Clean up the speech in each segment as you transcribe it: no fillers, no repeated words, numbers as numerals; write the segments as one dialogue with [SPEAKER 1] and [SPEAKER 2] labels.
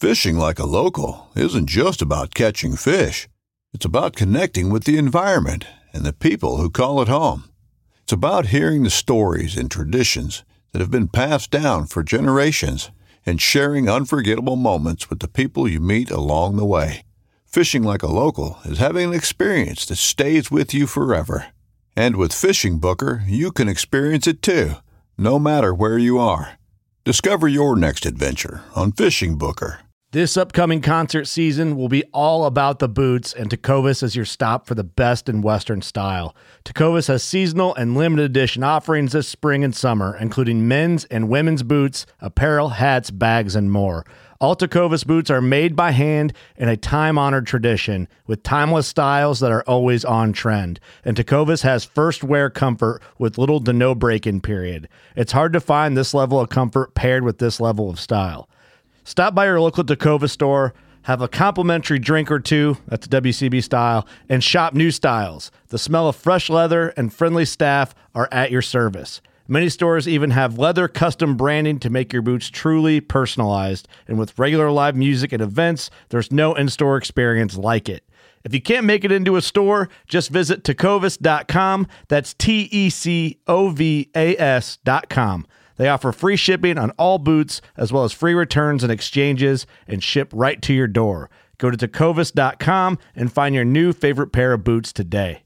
[SPEAKER 1] Fishing like a local isn't just about catching fish. It's about connecting with the environment and the people who call it home. It's about hearing the stories and traditions that have been passed down for generations and sharing unforgettable moments with the people you meet along the way. Fishing like a local is having an experience that stays with you forever. And with Fishing Booker, you can experience it too, no matter where you are. Discover your next adventure on Fishing Booker.
[SPEAKER 2] This upcoming concert season will be all about the boots, and Tecovas is your stop for the best in Western style. Tecovas has seasonal and limited edition offerings this spring and summer, including men's and women's boots, apparel, hats, bags, and more. All Tecovas boots are made by hand in a time-honored tradition with timeless styles that are always on trend. And Tecovas has first wear comfort with little to no break-in period. It's hard to find this level of comfort paired with this level of style. Stop by your local Tecovas store, have a complimentary drink or two, that's WCB style, and shop new styles. The smell of fresh leather and friendly staff are at your service. Many stores even have leather custom branding to make your boots truly personalized. And with regular live music and events, there's no in-store experience like it. If you can't make it into a store, just visit tecovas.com. That's TECOVAS.com. They offer free shipping on all boots, as well as free returns and exchanges, and ship right to your door. Go to tecovas.com and find your new favorite pair of boots today.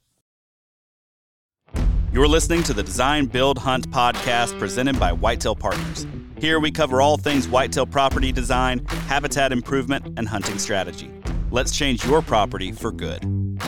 [SPEAKER 3] You're listening to the Design, Build, Hunt podcast presented by Whitetail Partners. Here we cover all things whitetail property design, habitat improvement, and hunting strategy. Let's change your property for good.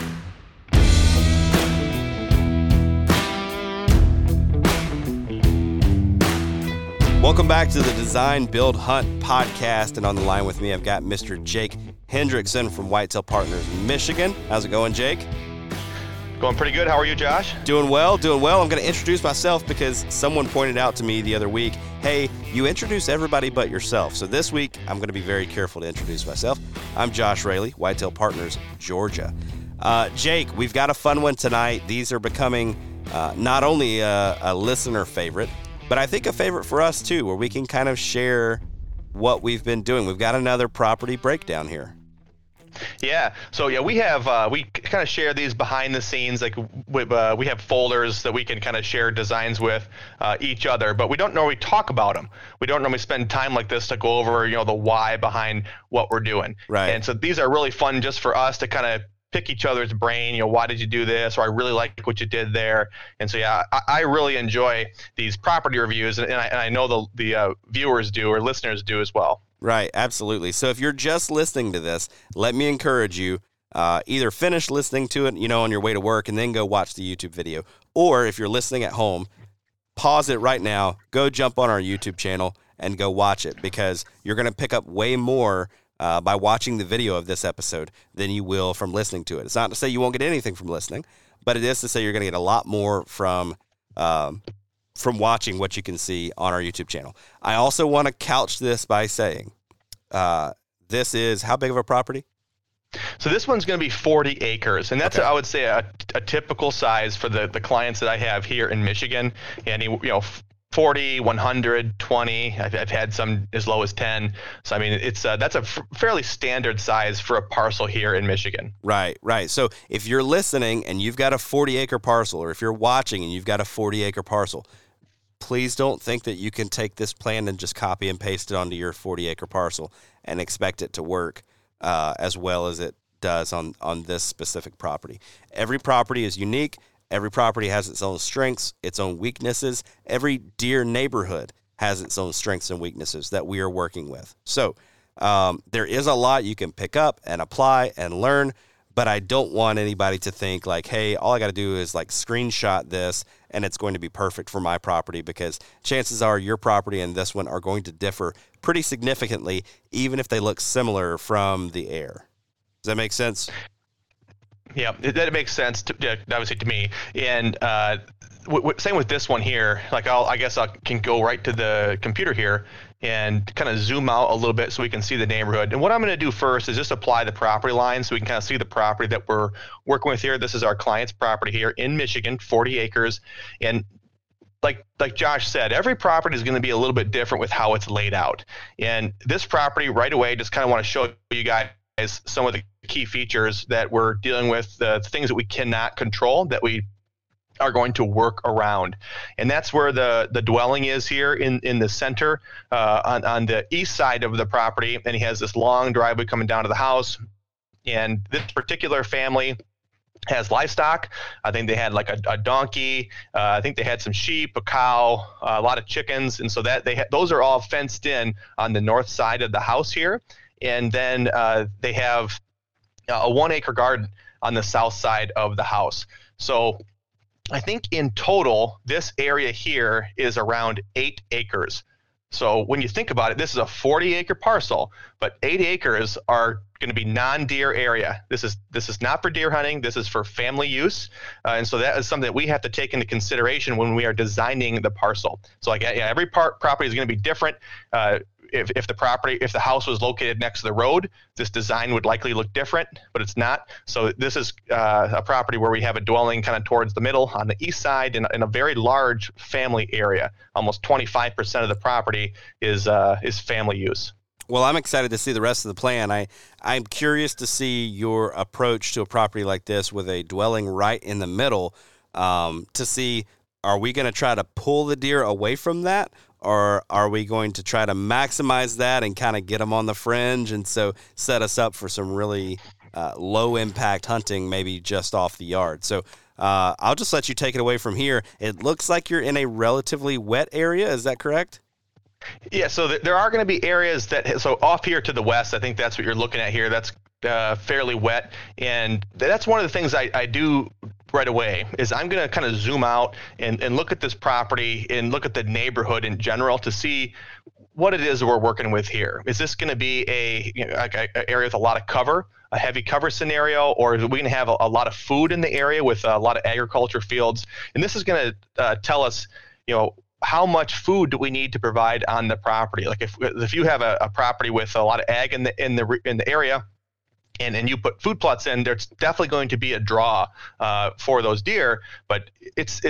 [SPEAKER 3] Welcome back to the Design, Build, Hunt podcast, and on the line with me, I've got Mr. Jake Hendrickson from Whitetail Partners, Michigan. How's it going, Jake?
[SPEAKER 4] Going pretty good. How are you, Josh?
[SPEAKER 3] Doing well, doing well. I'm going to introduce myself because someone pointed out to me the other week, hey, you introduce everybody but yourself. So this week, I'm going to be very careful to introduce myself. I'm Josh Raley, Whitetail Partners, Georgia. Jake, we've got a fun one tonight. These are becoming not only a listener favorite, but I think a favorite for us too, where we can kind of share what we've been doing. We've got another property breakdown here.
[SPEAKER 4] Yeah. So yeah, we have we kind of share these behind the scenes. Like we have folders that we can kind of share designs with each other, but we don't normally talk about them. We don't normally spend time like this to go over the why behind what we're doing.
[SPEAKER 3] Right.
[SPEAKER 4] And so these are really fun just for us to kind of pick each other's brain. Why did you do this? Or I really like what you did there. And so yeah, I really enjoy these property reviews, and I know the viewers do, or listeners do as well.
[SPEAKER 3] Right, absolutely. So if you're just listening to this, let me encourage you, either finish listening to it, on your way to work and then go watch the YouTube video. Or if you're listening at home, pause it right now, go jump on our YouTube channel and go watch it, because you're going to pick up way more by watching the video of this episode than you will from listening to it. It's not to say you won't get anything from listening, but it is to say you're going to get a lot more from watching what you can see on our YouTube channel. I also want to couch this by saying, this is how big of a property?
[SPEAKER 4] So this one's going to be 40 acres, and that's, okay, I would say a typical size for the clients that I have here in Michigan. And 40, 100, 20. I've had some as low as 10. So I mean, it's that's a fairly standard size for a parcel here in Michigan.
[SPEAKER 3] Right. So if you're listening and you've got a 40-acre parcel, or if you're watching and you've got a 40-acre parcel, please don't think that you can take this plan and just copy and paste it onto your 40-acre parcel and expect it to work as well as it does on this specific property. Every property is unique. Every property has its own strengths, its own weaknesses. Every deer neighborhood has its own strengths and weaknesses that we are working with. So there is a lot you can pick up and apply and learn, but I don't want anybody to think like, hey, all I got to do is like screenshot this and it's going to be perfect for my property, because chances are your property and this one are going to differ pretty significantly, even if they look similar from the air. Does that make sense?
[SPEAKER 4] Yeah, that makes sense, obviously, to me. And same with this one here. Like, I guess I can go right to the computer here and kind of zoom out a little bit so we can see the neighborhood. And what I'm going to do first is just apply the property line so we can kind of see the property that we're working with here. This is our client's property here in Michigan, 40 acres. And like Josh said, every property is going to be a little bit different with how it's laid out. And this property right away, just kind of want to show you guys some of the key features that we're dealing with, the things that we cannot control that we are going to work around. And that's where the dwelling is here in the center on the east side of the property. And he has this long driveway coming down to the house. And this particular family has livestock. I think they had like a donkey. I think they had some sheep, a cow, a lot of chickens. And so that those are all fenced in on the north side of the house here. And then they have a 1 acre garden on the south side of the house. So I think in total, this area here is around 8 acres. So when you think about it, this is a 40-acre parcel, but 8 acres are going to be non-deer area. This is not for deer hunting. This is for family use, and so that is something that we have to take into consideration when we are designing the parcel. So like every property is going to be different. If the house was located next to the road, this design would likely look different, but it's not. So this is a property where we have a dwelling kind of towards the middle on the east side in a very large family area. Almost 25% of the property is family use.
[SPEAKER 3] Well, I'm excited to see the rest of the plan. I'm curious to see your approach to a property like this with a dwelling right in the middle, to see, are we going to try to pull the deer away from that? Or are we going to try to maximize that and kind of get them on the fringe and so set us up for some really low-impact hunting, maybe just off the yard? So I'll just let you take it away from here. It looks like you're in a relatively wet area. Is that correct?
[SPEAKER 4] Yeah, so there are going to be areas so off here to the west, I think that's what you're looking at here. That's fairly wet. And that's one of the things I do right away is I'm going to kind of zoom out and look at this property and look at the neighborhood in general to see what it is we're working with here. Is this going to be a area with a lot of cover, a heavy cover scenario, or are we going to have a lot of food in the area with a lot of agriculture fields? And this is going to tell us, how much food do we need to provide on the property? Like if you have a property with a lot of ag in the area, and you put food plots in, there's definitely going to be a draw for those deer, but it's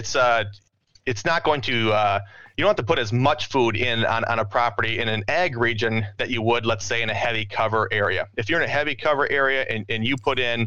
[SPEAKER 4] not going to, you don't have to put as much food in on a property in an ag region that you would, let's say, in a heavy cover area. If you're in a heavy cover area and you put in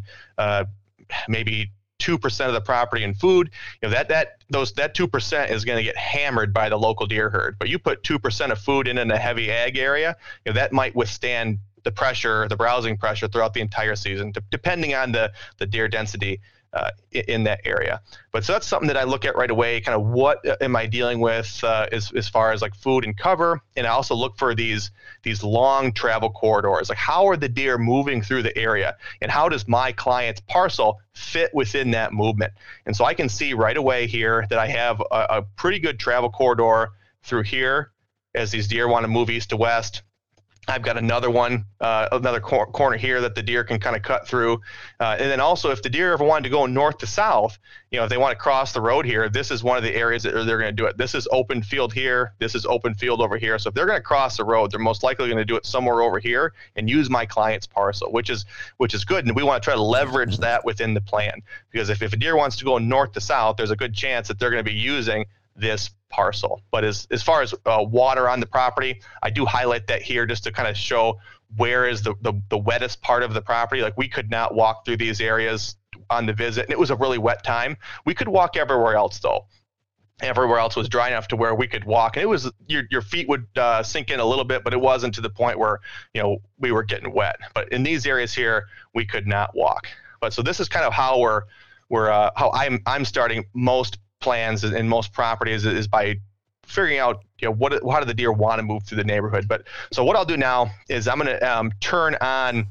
[SPEAKER 4] maybe 2% of the property in food, that 2% is going to get hammered by the local deer herd. But you put 2% of food in a heavy ag area, that might withstand the pressure, the browsing pressure throughout the entire season, depending on the deer density in that area. But so that's something that I look at right away, kind of what am I dealing with as far as like food and cover. And I also look for these long travel corridors, like how are the deer moving through the area and how does my client's parcel fit within that movement? And so I can see right away here that I have a pretty good travel corridor through here as these deer want to move east to west. I've got another one, another corner here that the deer can kind of cut through. And then also if the deer ever wanted to go north to south, if they want to cross the road here, this is one of the areas that they're going to do it. This is open field here. This is open field over here. So if they're going to cross the road, they're most likely going to do it somewhere over here and use my client's parcel, which is good. And we want to try to leverage that within the plan, because if a deer wants to go north to south, there's a good chance that they're going to be using this parcel. But as far as water on the property, I do highlight that here just to kind of show where is the wettest part of the property. Like we could not walk through these areas on the visit, and it was a really wet time. We could walk everywhere else though. Everywhere else was dry enough to where we could walk, and it was your feet would sink in a little bit, but it wasn't to the point where we were getting wet. But in these areas here, we could not walk. But so this is kind of how how I'm starting most plans in most properties is by figuring out how do the deer want to move through the neighborhood. But so what I'll do now is I'm going to turn on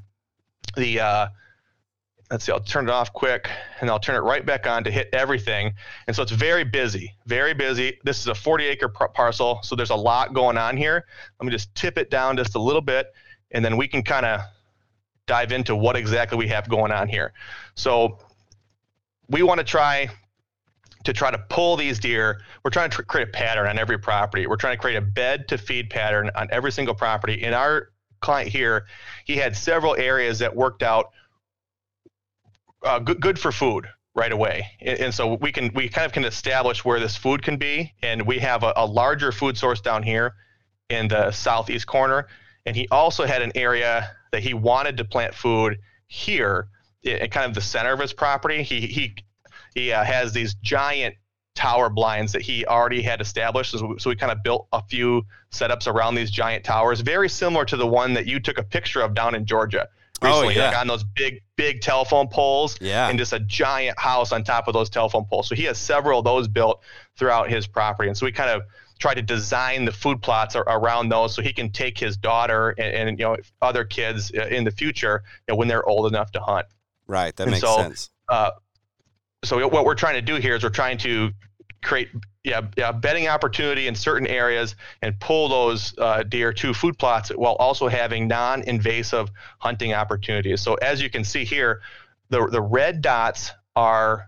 [SPEAKER 4] the let's see, I'll turn it off quick and I'll turn it right back on to hit everything. And so it's very busy. This is a 40-acre parcel, so there's a lot going on here. Let me just tip it down just a little bit, and then we can kind of dive into what exactly we have going on here. So we want to try to pull these deer. We're trying to create a pattern on every property. We're trying to create a bed to feed pattern on every single property. And our client here, he had several areas that worked out good for food. right away. And so we kind of can establish where this food can be. And we have a larger food source down here in the southeast corner. And he also had an area that he wanted to plant food here in kind of the center of his property. He has these giant tower blinds that he already had established. So we kind of built a few setups around these giant towers, very similar to the one that you took a picture of down in Georgia recently, like on those big telephone poles, and just a giant house on top of those telephone poles. So he has several of those built throughout his property. And so we kind of try to design the food plots around those so he can take his daughter and other kids in the future, when they're old enough to hunt.
[SPEAKER 3] Right. That makes sense.
[SPEAKER 4] So what we're trying to do here is we're trying to create bedding opportunity in certain areas and pull those deer to food plots while also having non-invasive hunting opportunities. So as you can see here, the red dots are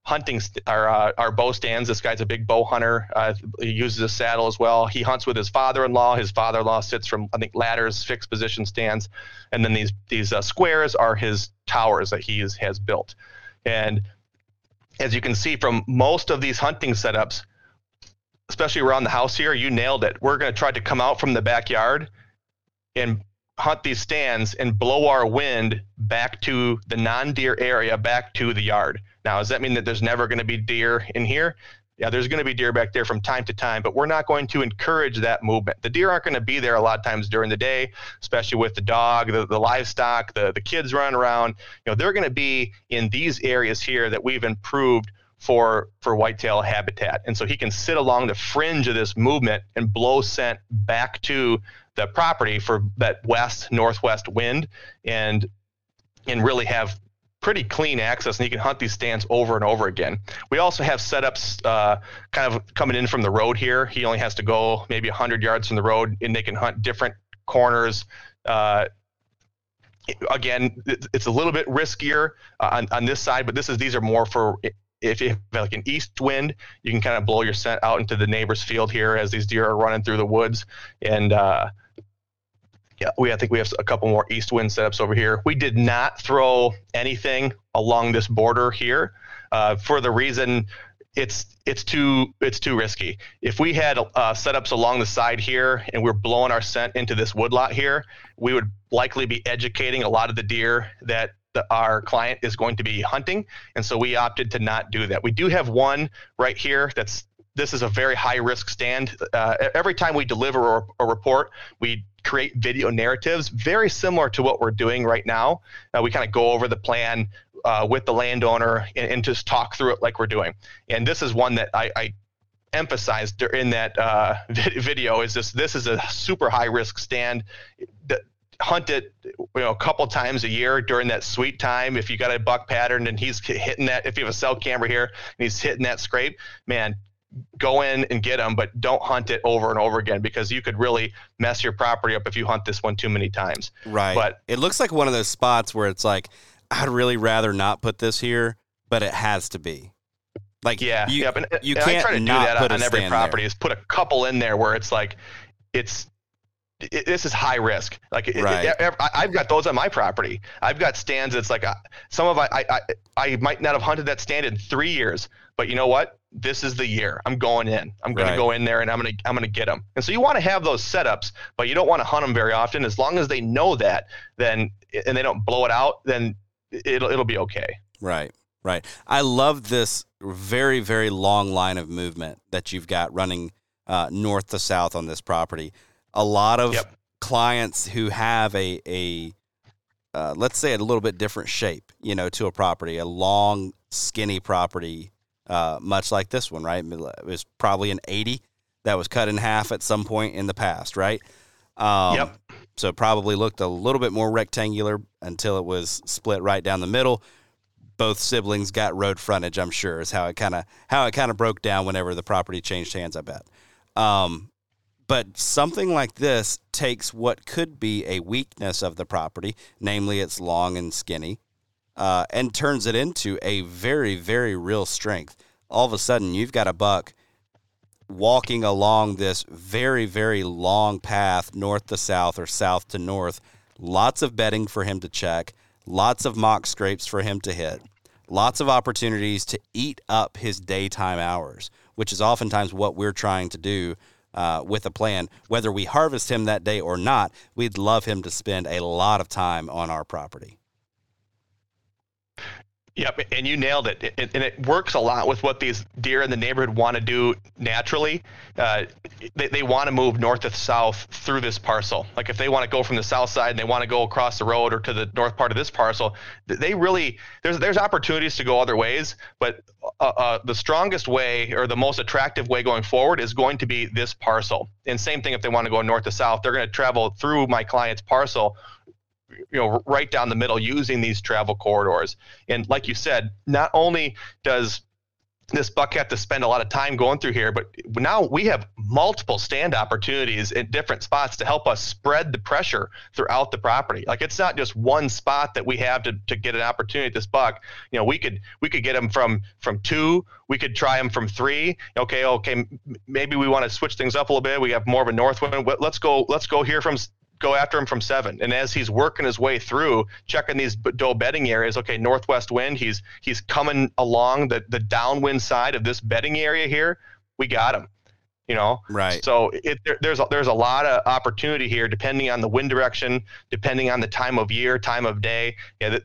[SPEAKER 4] our bow stands. This guy's a big bow hunter. He uses a saddle as well. He hunts with his father-in-law. His father-in-law sits from, I think, ladders, fixed position stands. And then these squares are his towers that he has built. And as you can see from most of these hunting setups, especially around the house here, you nailed it. We're going to try to come out from the backyard and hunt these stands and blow our wind back to the non-deer area, back to the yard. Now, does that mean that there's never going to be deer in here? Yeah, there's going to be deer back there from time to time, but we're not going to encourage that movement. The deer aren't going to be there a lot of times during the day, especially with the dog, the livestock, the kids running around. They're going to be in these areas here that we've improved for whitetail habitat. And so he can sit along the fringe of this movement and blow scent back to the property for that northwest wind and really have pretty clean access, and he can hunt these stands over and over again. We also have setups kind of coming in from the road here. He only has to go maybe 100 yards from the road, and they can hunt different corners. Again, it's a little bit riskier on this side, but these are more for if you have like an east wind, you can kind of blow your scent out into the neighbor's field here as these deer are running through the woods. And I think we have a couple more east wind setups over here. We did not throw anything along this border here for the reason it's too risky. If we had setups along the side here and we're blowing our scent into this woodlot here, we would likely be educating a lot of the deer that our client is going to be hunting. And so we opted to not do that. We do have one right here this is a very high risk stand. Every time we deliver a report, we create video narratives very similar to what we're doing right now. We kind of go over the plan with the landowner and just talk through it like we're doing. And this is one that I emphasized in that video is this is a super high risk stand. Hunt it a couple times a year during that sweet time. If you got a buck pattern and he's hitting that, if you have a cell camera here and he's hitting that scrape, man, go in and get him, but don't hunt it over and over again because you could really mess your property up if you hunt this one too many times.
[SPEAKER 3] Right. But it looks like one of those spots where it's like, I'd really rather not put this here, but it has to be. Like, you can't
[SPEAKER 4] I try to do that on every property
[SPEAKER 3] there.
[SPEAKER 4] Is put a couple in there where it's like, this is high risk. Like I've got those on my property. I've got stands that's like I might not have hunted that stand in 3 years, but you know what? This is the year. I'm going in. I'm going to go in there and I'm going to get them. And so you want to have those setups, but you don't want to hunt them very often. As long as they know that, then and they don't blow it out, then it'll be okay.
[SPEAKER 3] Right. I love this very, very long line of movement that you've got running north to south on this property. A lot of clients who have a let's say a little bit different shape, to a property, a long, skinny property, much like this one, right? It was probably an 80 that was cut in half at some point in the past, right? So it probably looked a little bit more rectangular until it was split right down the middle. Both siblings got road frontage, I'm sure, is how it kind of broke down whenever the property changed hands, I bet. But something like this takes what could be a weakness of the property, namely it's long and skinny, and turns it into a very, very real strength. All of a sudden, you've got a buck walking along this very, very long path, north to south or south to north, lots of bedding for him to check, lots of mock scrapes for him to hit, lots of opportunities to eat up his daytime hours, which is oftentimes what we're trying to do with a plan. Whether we harvest him that day or not, we'd love him to spend a lot of time on our property.
[SPEAKER 4] Yep, and you nailed it. And it works a lot with what these deer in the neighborhood want to do naturally. They want to move north to south through this parcel. Like if they want to go from the south side and they want to go across the road or to the north part of this parcel, they really there's opportunities to go other ways. But the strongest way or the most attractive way going forward is going to be this parcel. And same thing if they want to go north to south, they're going to travel through my client's parcel, right down the middle using these travel corridors. And like you said, not only does this buck have to spend a lot of time going through here, but now we have multiple stand opportunities in different spots to help us spread the pressure throughout the property. Like it's not just one spot that we have to get an opportunity at this buck. We could get him from 2, we could try him from 3. Okay, maybe we want to switch things up a little bit. We have more of a north wind. Let's go here go after him from 7. And as he's working his way through, checking these doe bedding areas, okay, northwest wind, he's coming along the downwind side of this bedding area here. We got him,
[SPEAKER 3] Right.
[SPEAKER 4] So there's a lot of opportunity here, depending on the wind direction, depending on the time of year, time of day. Yeah,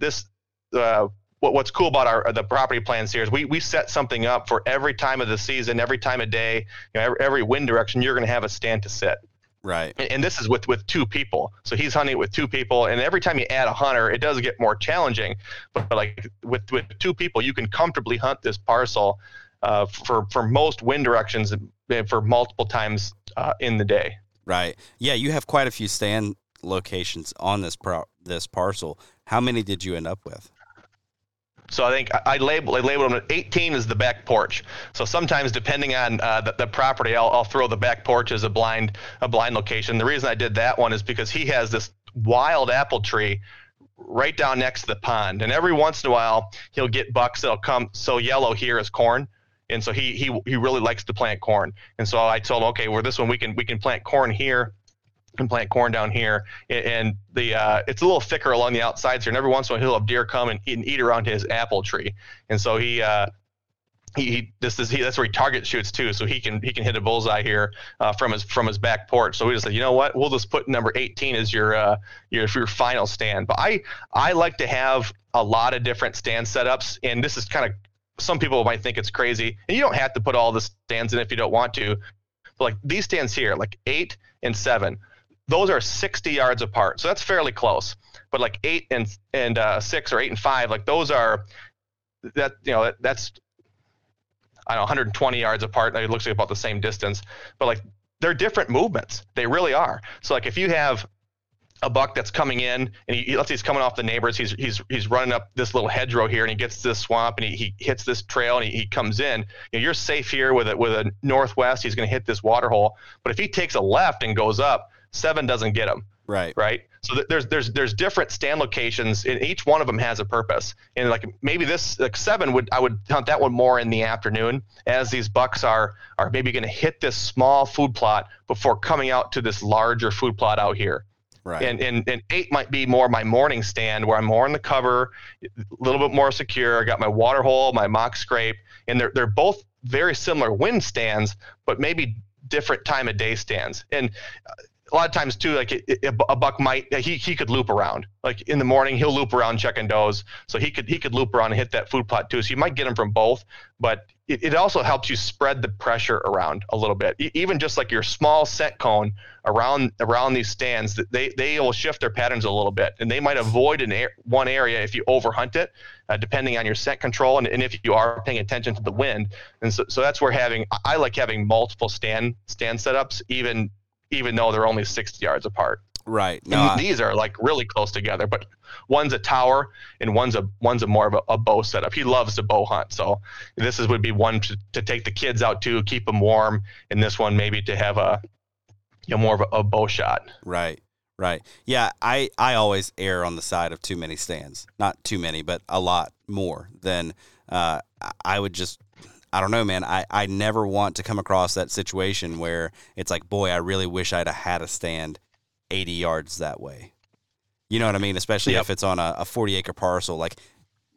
[SPEAKER 4] what's cool about the property plans here is we set something up for every time of the season, every time of day, every wind direction, you're going to have a stand to sit.
[SPEAKER 3] Right.
[SPEAKER 4] And this is with 2 people. So he's hunting with 2 people. And every time you add a hunter, it does get more challenging. But like with 2 people, you can comfortably hunt this parcel for most wind directions for multiple times in the day.
[SPEAKER 3] Right. Yeah, you have quite a few stand locations on this parcel. How many did you end up with?
[SPEAKER 4] So I think I labeled them. 18 is the back porch. So sometimes, depending on the property, I'll throw the back porch as a blind location. The reason I did that one is because he has this wild apple tree right down next to the pond, and every once in a while he'll get bucks that'll come so yellow here as corn, and so he really likes to plant corn. And so I told him, okay, well this one we can plant corn here and plant corn down here, and it's a little thicker along the outsides here, and every once in a while he'll have deer come and eat around his apple tree. And so that's where he target shoots too, so he can hit a bullseye here from his back porch. So we just said, you know what, we'll just put number 18 as your final stand. But I like to have a lot of different stand setups, and this is kind of, some people might think it's crazy, and you don't have to put all the stands in if you don't want to. But like these stands here, like 8 and 7. Those are 60 yards apart, so that's fairly close. But like 8 and 6 or 8 and 5, like those are that's I don't know, 120 yards apart. It looks like about the same distance, but like they're different movements. They really are. So like if you have a buck that's coming in and let's say he's coming off the neighbors, he's running up this little hedgerow here and he gets to this swamp and he hits this trail and he comes in, you're safe here with a northwest. He's going to hit this water hole. But if he takes a left and goes up, 7 doesn't get him. Right. So there's different stand locations, and each one of them has a purpose. And like maybe this like 7 I would hunt that one more in the afternoon, as these bucks are maybe going to hit this small food plot before coming out to this larger food plot out here.
[SPEAKER 3] Right.
[SPEAKER 4] And 8 might be more my morning stand, where I'm more in the cover, a little bit more secure. I got my water hole, my mock scrape, and they're both very similar wind stands, but maybe different time of day stands. And a lot of times too, like a buck might, he could loop around. Like in the morning, he'll loop around checking does. So he could loop around and hit that food plot too. So you might get him from both, but it also helps you spread the pressure around a little bit. Even just like your small scent cone around these stands, they will shift their patterns a little bit, and they might avoid one area if you overhunt it, depending on your scent control and if you are paying attention to the wind. And so that's where I like having multiple stand setups, even though they're only 60 yards apart.
[SPEAKER 3] Right.
[SPEAKER 4] No, these are like really close together, but one's a tower and one's a more of a bow setup. He loves to bow hunt, so would be one to take the kids out to, keep them warm, and this one maybe to have more of a bow shot. Right.
[SPEAKER 3] Yeah, I always err on the side of too many stands. Not too many, but a lot more than I would just. I don't know, man. I never want to come across that situation where it's like, boy, I really wish I'd have had a stand 80 yards that way. You know what I mean? Especially if it's on a 40-acre parcel. Like,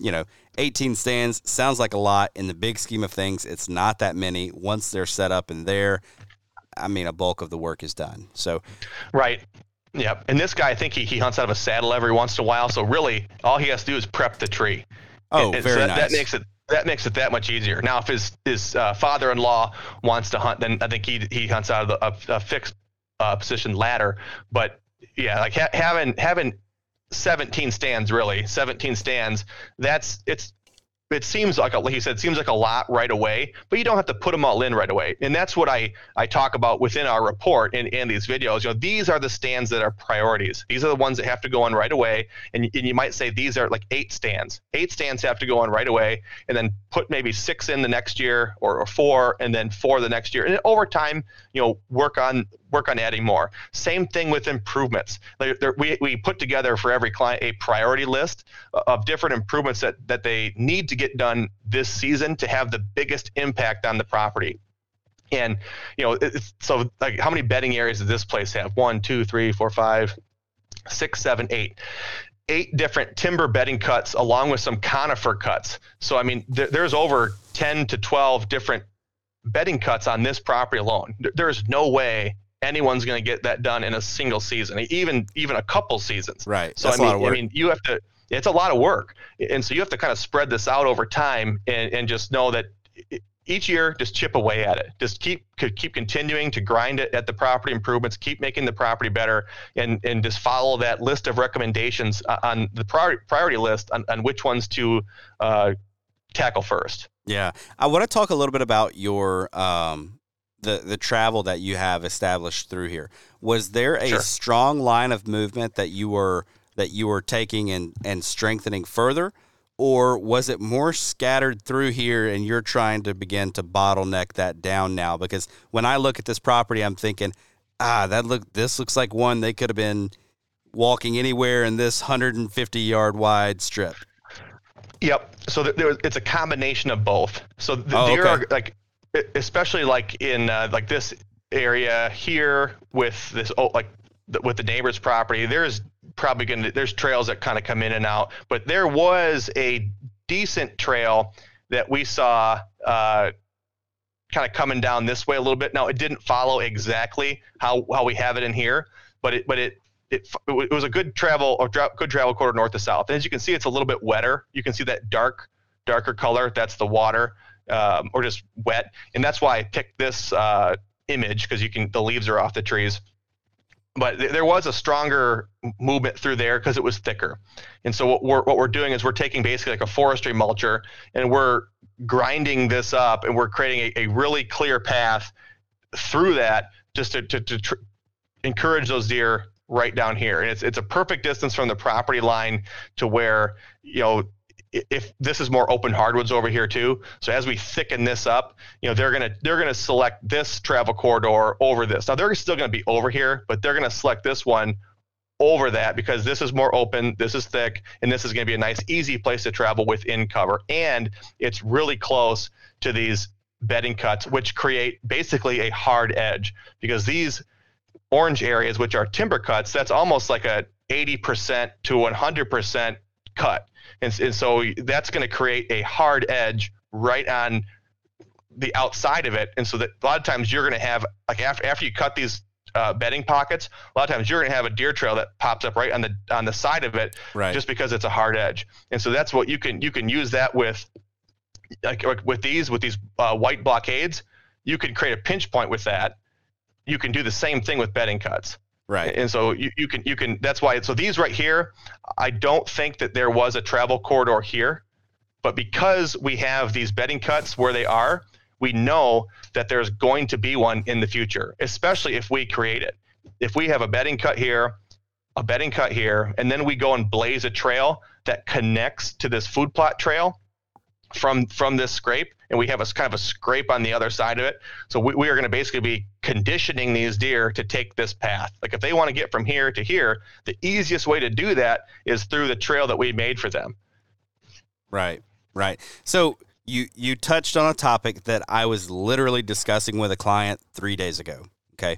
[SPEAKER 3] 18 stands sounds like a lot. In the big scheme of things, it's not that many. Once they're set up in there, I mean, a bulk of the work is done. So,
[SPEAKER 4] right. Yeah. And this guy, I think he hunts out of a saddle every once in a while. So really all he has to do is prep the tree.
[SPEAKER 3] Oh, and very
[SPEAKER 4] so
[SPEAKER 3] nice.
[SPEAKER 4] That makes it that much easier. Now, if his father-in-law wants to hunt, then I think he hunts out of a fixed position ladder. But yeah, like having 17 stands, it seems like he said, seems like a lot right away, but you don't have to put them all in right away. And that's what I talk about within our report and these videos. These are the stands that are priorities. These are the ones that have to go in right away. And you might say these are like 8 stands. 8 stands have to go in right away, and then put maybe 6 in the next year, or 4, and then 4 the next year. And over time, work on adding more. Same thing with improvements. We put together for every client a priority list of different improvements that they need to get done this season to have the biggest impact on the property. And so like, how many bedding areas does this place have? 1, 2, 3, 4, 5, 6, 7, 8. 8 different timber bedding cuts along with some conifer cuts. So I mean, there's over 10 to 12 different bedding cuts on this property alone. There's no way anyone's going to get that done in a single season, even a couple seasons.
[SPEAKER 3] Right.
[SPEAKER 4] So
[SPEAKER 3] that's a lot of work.
[SPEAKER 4] I mean, you have to. It's a lot of work, and so you have to kind of spread this out over time, and just know that each year, just chip away at it. Just keep continuing to grind it at the property improvements. Keep making the property better, and just follow that list of recommendations on the priority list on which ones to tackle first.
[SPEAKER 3] Yeah, I want to talk a little bit about your the travel that you have established through here. Was there a strong line of movement that you were taking and strengthening further, or was it more scattered through here and you're trying to begin to bottleneck that down now? Because when I look at this property, I'm thinking, this looks like one they could have been walking anywhere in this 150-yard wide strip.
[SPEAKER 4] Yep. So it's a combination of both. So deer are like, especially like in like this area here with this with the neighbor's property, there's trails that kind of come in and out, but there was a decent trail that we saw kind of coming down this way a little bit. Now it didn't follow exactly how we have it in here, but it was a good travel corridor north to south. And as you can see, it's a little bit wetter. You can see that darker color. That's the water, or just wet. And that's why I picked this image, because the leaves are off the trees. But there was a stronger movement through there because it was thicker. And so what we're doing is we're taking basically like a forestry mulcher, and we're grinding this up, and we're creating a really clear path through that, just to encourage those deer right down here. And it's a perfect distance from the property line to where, if this is more open hardwoods over here too. So as we thicken this up, they're gonna select this travel corridor over this. Now they're still gonna be over here, but they're gonna select this one over that because this is more open, this is thick, and this is gonna be a nice, easy place to travel within cover. And it's really close to these bedding cuts, which create basically a hard edge, because these orange areas, which are timber cuts, that's almost like a 80% to 100% cut. And so that's going to create a hard edge right on the outside of it. And so that a lot of times you're going to have, like after you cut these bedding pockets, a lot of times you're going to have a deer trail that pops up right on the side of it,
[SPEAKER 3] right,
[SPEAKER 4] just because it's a hard edge. And so that's what you can use that with, like with these white blockades. You can create a pinch point with that. You can do the same thing with bedding cuts.
[SPEAKER 3] Right.
[SPEAKER 4] And so you can, that's why, so these right here, I don't think that there was a travel corridor here, but because we have these bedding cuts where they are, we know that there's going to be one in the future, especially if we create it. If we have a bedding cut here, and then we go and blaze a trail that connects to this food plot trail from this scrape, and we have a kind of a scrape on the other side of it. So we are going to basically be conditioning these deer to take this path. Like if they want to get from here to here, the easiest way to do that is through the trail that we made for them.
[SPEAKER 3] Right. So you touched on a topic that I was literally discussing with a client 3 days ago. Okay.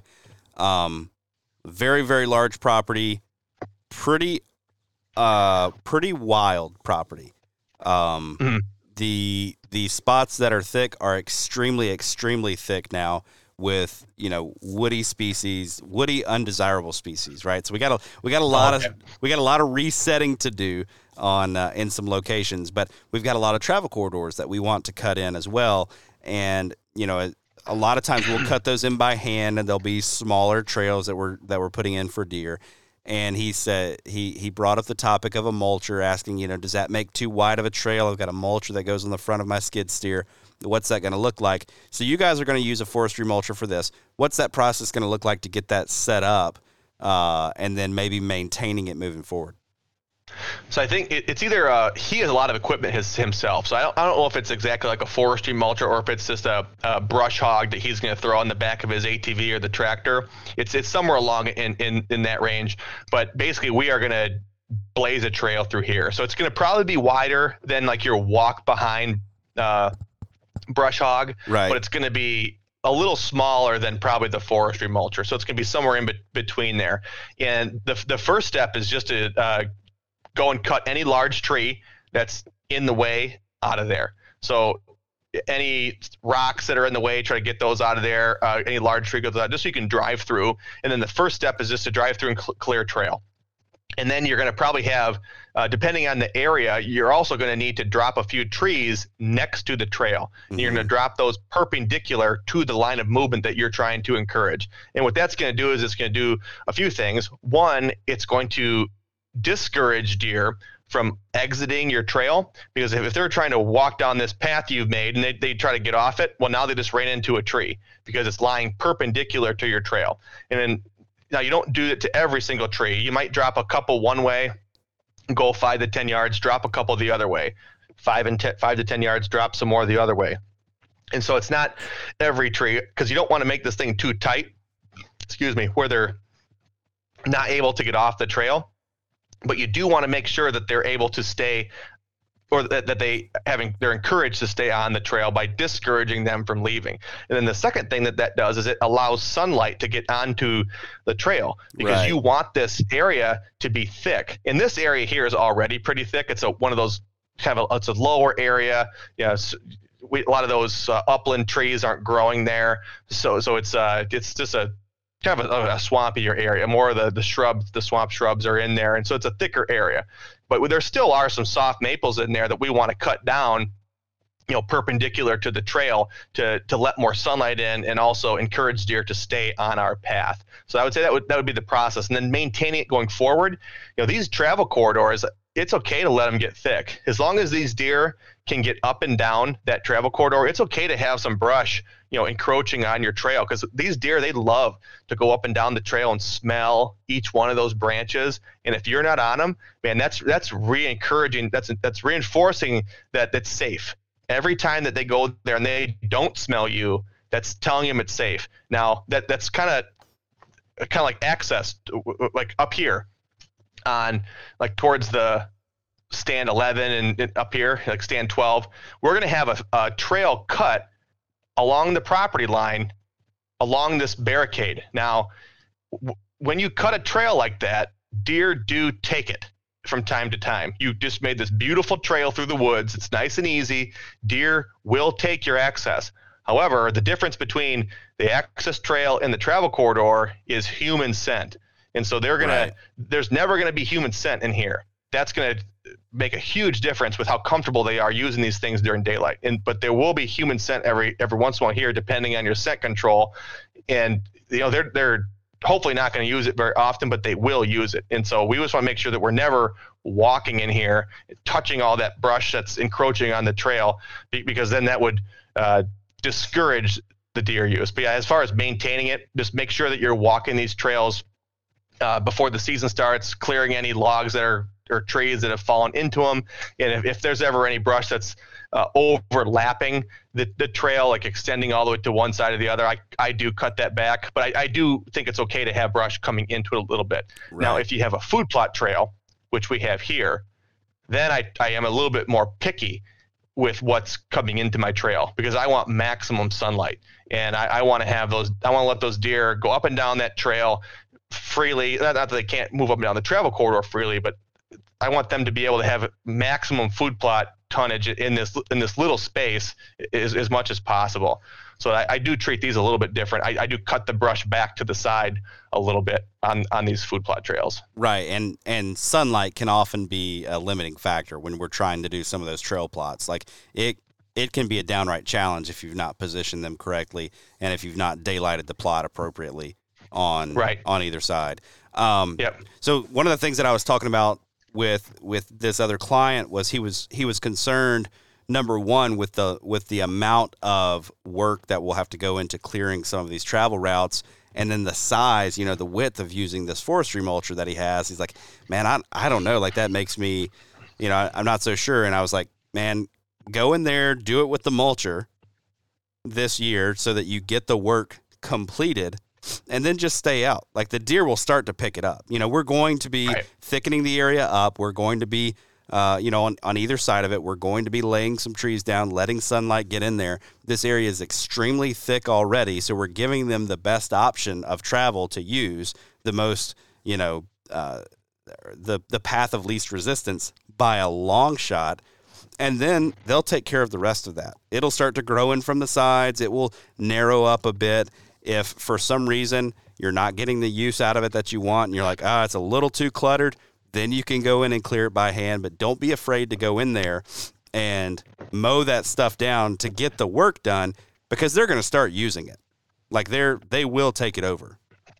[SPEAKER 3] Very, very large property, pretty wild property. The spots that are thick are extremely, extremely thick now with, woody species, woody undesirable species, right? So we got a lot of resetting to do on in some locations, but we've got a lot of travel corridors that we want to cut in as well. And, a lot of times we'll cut those in by hand, and there'll be smaller trails that we're putting in for deer. And he said he brought up the topic of a mulcher, asking, does that make too wide of a trail? I've got a mulcher that goes on the front of my skid steer. What's that going to look like? So you guys are going to use a forestry mulcher for this. What's that process going to look like to get that set up, and then maybe maintaining it moving forward?
[SPEAKER 4] So I think it's either he has a lot of equipment himself. So I don't know if it's exactly like a forestry mulcher or if it's just a brush hog that he's going to throw on the back of his ATV or the tractor. It's somewhere along in that range. But basically, we are going to blaze a trail through here. So it's going to probably be wider than like your walk behind brush hog,
[SPEAKER 3] right?
[SPEAKER 4] But it's going to be a little smaller than probably the forestry mulcher. So it's going to be somewhere in between there. And the first step is just to go and cut any large tree that's in the way out of there. So any rocks that are in the way, try to get those out of there. Any large tree goes out, just so you can drive through. And then the first step is just to drive through and clear trail. And then you're going to probably have, depending on the area, you're also going to need to drop a few trees next to the trail. And you're going to drop those perpendicular to the line of movement that you're trying to encourage. And what that's going to do is it's going to do a few things. One, it's going to discourage deer from exiting your trail, because if they're trying to walk down this path you've made and they try to get off it, well, now they just ran into a tree because it's lying perpendicular to your trail. And then now you don't do it to every single tree. You might drop a couple one way, go 5 to 10 yards, drop a couple the other way, 5 to 10 yards, drop some more the other way. And so it's not every tree, because you don't want to make this thing too tight, where they're not able to get off the trail. But you do want to make sure that they're able to stay, or that they're encouraged to stay on the trail by discouraging them from leaving. And then the second thing that does is it allows sunlight to get onto the trail, because you want this area to be thick. And this area here is already pretty thick. It's one of those it's a lower area. A lot of those upland trees aren't growing there. So it's just a kind of a swampier area. More of the shrubs, the swamp shrubs are in there. And so it's a thicker area. But there still are some soft maples in there that we want to cut down, perpendicular to the trail to let more sunlight in, and also encourage deer to stay on our path. So I would say that would be the process. And then maintaining it going forward, these travel corridors, it's okay to let them get thick. As long as these deer can get up and down that travel corridor, it's okay to have some brush, encroaching on your trail, because these deer, they love to go up and down the trail and smell each one of those branches. And if you're not on them, man, that's re-encouraging. That's reinforcing that that's safe. Every time that they go there and they don't smell you, that's telling them it's safe. Now that's kind of like access, like up here on like towards the stand 11 and up here, like stand 12, we're going to have a trail cut along the property line, along this barricade. Now, when you cut a trail like that, deer do take it from time to time. You just made this beautiful trail through the woods. It's nice and easy. Deer will take your access. However, the difference between the access trail and the travel corridor is human scent. And so there's never going to be human scent in here. That's going to make a huge difference with how comfortable they are using these things during daylight. But there will be human scent every once in a while here, depending on your scent control. And they're hopefully not going to use it very often, but they will use it. And so we just want to make sure that we're never walking in here, touching all that brush that's encroaching on the trail, because then that would discourage the deer use. But yeah, as far as maintaining it, just make sure that you're walking these trails before the season starts, clearing any logs that are or trees that have fallen into them. And if there's ever any brush that's overlapping the trail, like extending all the way to one side or the other, I do cut that back. But I do think it's okay to have brush coming into it a little bit. Right. Now, if you have a food plot trail, which we have here, then I am a little bit more picky with what's coming into my trail, because I want maximum sunlight. And I want to have those, I want to let those deer go up and down that trail freely. Not that they can't move up and down the travel corridor freely, but I want them to be able to have maximum food plot tonnage in this little space as much as possible. So I do treat these a little bit different. I do cut the brush back to the side a little bit on these food plot trails.
[SPEAKER 3] Right, and sunlight can often be a limiting factor when we're trying to do some of those trail plots. Like it can be a downright challenge if you've not positioned them correctly and if you've not daylighted the plot appropriately on either side.
[SPEAKER 4] Yep.
[SPEAKER 3] So one of the things that I was talking about with this other client was he was concerned, number one, with the amount of work that will have to go into clearing some of these travel routes, and then the size, the width of using this forestry mulcher that he has. He's like, man, I don't know, like that makes me, I'm not so sure. And I was like, man, go in there, do it with the mulcher this year so that you get the work completed, and then just stay out. Like the deer will start to pick it up. We're going to be thickening the area up. We're going to be on either side of it, we're going to be laying some trees down, letting sunlight get in there. This area is extremely thick already, so we're giving them the best option of travel to use, the most, the path of least resistance by a long shot, and then they'll take care of the rest of that. It'll start to grow in from the sides. It will narrow up a bit. If for some reason you're not getting the use out of it that you want, and you're like, it's a little too cluttered, then you can go in and clear it by hand, but don't be afraid to go in there and mow that stuff down to get the work done, because they're going to start using it. Like they will take it over.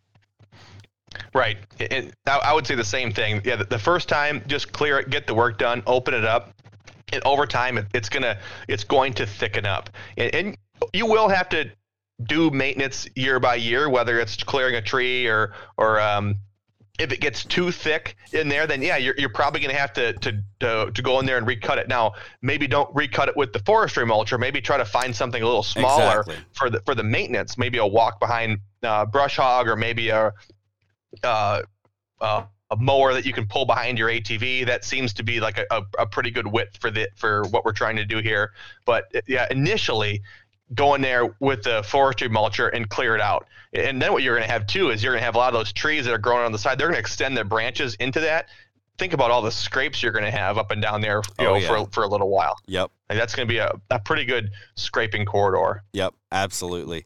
[SPEAKER 4] Right. And I would say the same thing. Yeah. The first time, just clear it, get the work done, open it up. And over time, it's going to thicken up. And you will have to do maintenance year by year, whether it's clearing a tree or if it gets too thick in there, then you're probably going to have to go in there and recut it. Now, maybe don't recut it with the forestry mulcher. Maybe try to find something a little smaller for the maintenance. Maybe a walk behind brush hog, or maybe a mower that you can pull behind your ATV. That seems to be like a pretty good width for what we're trying to do here. But initially, go in there with the forestry mulcher and clear it out. And then what you're going to have too is you're going to have a lot of those trees that are growing on the side. They're going to extend their branches into that. Think about all the scrapes you're going to have up and down there for a little while.
[SPEAKER 3] Yep.
[SPEAKER 4] Like that's going to be a pretty good scraping corridor.
[SPEAKER 3] Yep. Absolutely.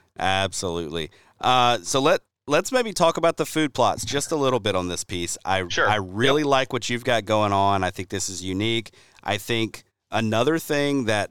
[SPEAKER 3] So let's maybe talk about the food plots just a little bit on this piece. I really like what you've got going on. I think this is unique. I think another thing that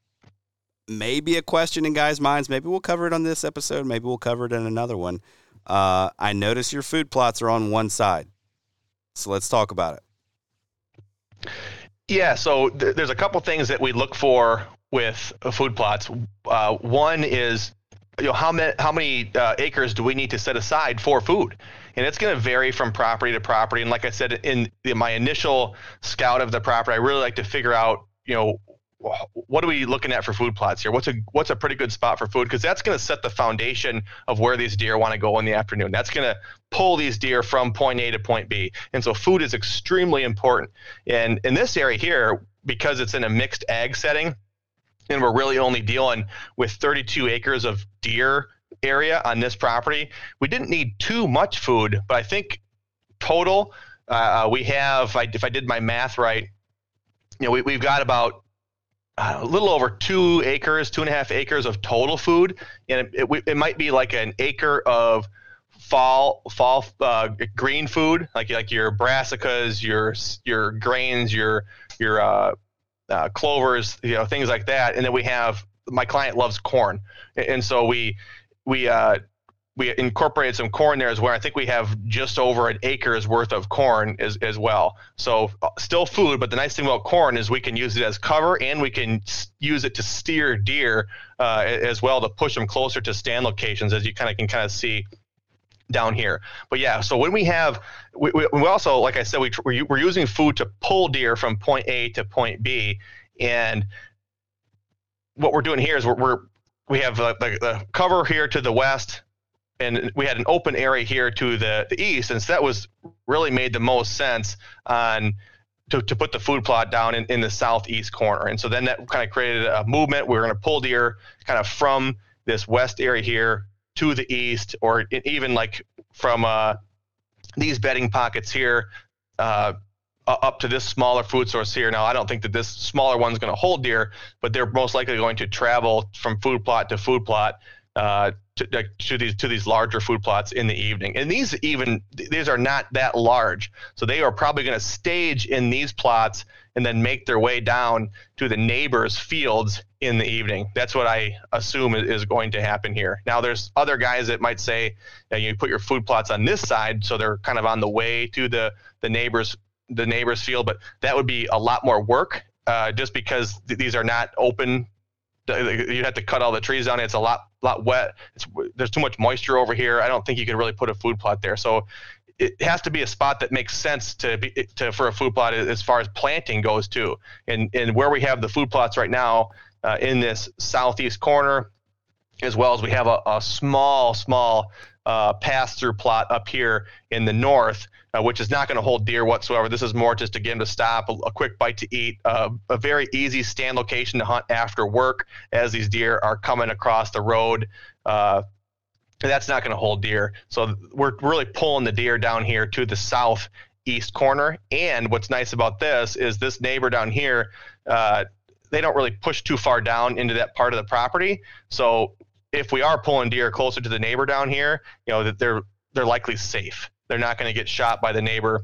[SPEAKER 3] may be a question in guys' minds, maybe we'll cover it on this episode, maybe we'll cover it in another one. I notice your food plots are on one side. So let's talk about it.
[SPEAKER 4] Yeah, so there's a couple things that we look for with food plots. One is, how many acres do we need to set aside for food? And it's going to vary from property to property. And like I said, in my initial scout of the property, I really like to figure out, what are we looking at for food plots here? What's a pretty good spot for food? Because that's going to set the foundation of where these deer want to go in the afternoon. That's going to pull these deer from point A to point B. And so food is extremely important. And in this area here, because it's in a mixed ag setting, and we're really only dealing with 32 acres of deer area on this property, we didn't need too much food. But I think total, we have, if I did my math right, we've got about a little over 2.5 acres of total food, and it might be like an acre of fall green food, like your brassicas, your grains, your clovers, things like that. And then my client loves corn, and so we incorporated some corn there as well. I think we have just over an acre's worth of corn as well. So still food, but the nice thing about corn is we can use it as cover, and we can use it to steer deer as well, to push them closer to stand locations, as you can see down here. But yeah, so when we also, like I said, we're using food to pull deer from point A to point B. And what we're doing here is we have the cover here to the west, and we had an open area here to the east, and so that was really made the most sense to put the food plot down in the southeast corner. And so then that kind of created a movement. We were going to pull deer kind of from this west area here to the east, or even like from these bedding pockets here up to this smaller food source here. Now, I don't think that this smaller one's going to hold deer, but they're most likely going to travel from food plot to food plot to these larger food plots in the evening. And these are not that large, so they are probably going to stage in these plots and then make their way down to the neighbors' fields in the evening. That's what I assume is going to happen here. Now, there's other guys that might say that you put your food plots on this side, so they're kind of on the way to the neighbors' field, but that would be a lot more work, just because these are not open. You have to cut all the trees down. It's a lot wet. There's too much moisture over here. I don't think you can really put a food plot there. So it has to be a spot that makes sense for a food plot as far as planting goes too. And where we have the food plots right now in this southeast corner, as well as we have a small pass-through plot up here in the north, which is not going to hold deer whatsoever. This is more just to get them to stop, a quick bite to eat, a very easy stand location to hunt after work as these deer are coming across the road. That's not going to hold deer. So we're really pulling the deer down here to the southeast corner. And what's nice about this is this neighbor down here, they don't really push too far down into that part of the property. So if we are pulling deer closer to the neighbor down here, that they're likely safe. They're not going to get shot by the neighbor.